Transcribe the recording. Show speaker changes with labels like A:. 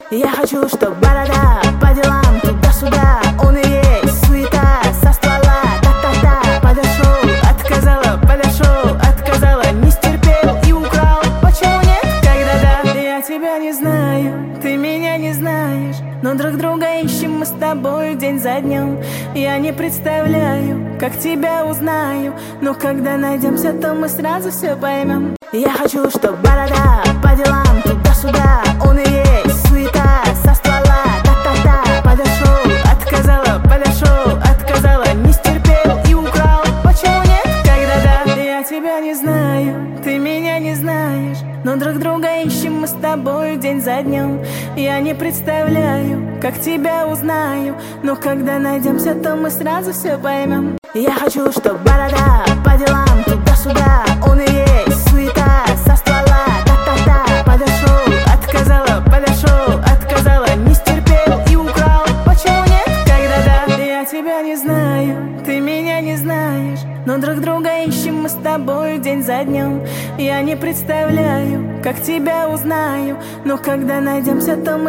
A: Я хочу, чтоб борода по делам туда-сюда. Он и есть суета со ствола. Та-та-та, подошел, отказала. Не стерпел и украл. Почему нет, когда да? Я тебя не знаю, ты меня не знаешь, но друг друга ищем мы с тобой день за днем. Я не представляю, как тебя узнаю, но когда найдемся, то мы сразу все поймем. Я хочу, чтоб борода по делам туда-сюда. Он и есть суета со ствола. Та-та-та, подошел, отказала. Не стерпел и украл. Почему нет, когда да? Я тебя не знаю, ты меня не знаешь, но друг друга ищем мы с тобой день за днем. Я не представляю, как тебя узнаю, но когда найдемся, то мы сразу все поймем. Я хочу, чтоб борода по делам туда-сюда. Он и есть суета со ствола. Та-та-та, подошел, отказала. Не стерпел и украл. Почему нет, когда да? Я тебя не знаю, ты меня не знаешь, но друг друга ищем мы с тобой день за днем. Я не представляю, как тебя узнаю, но когда найдемся, то мы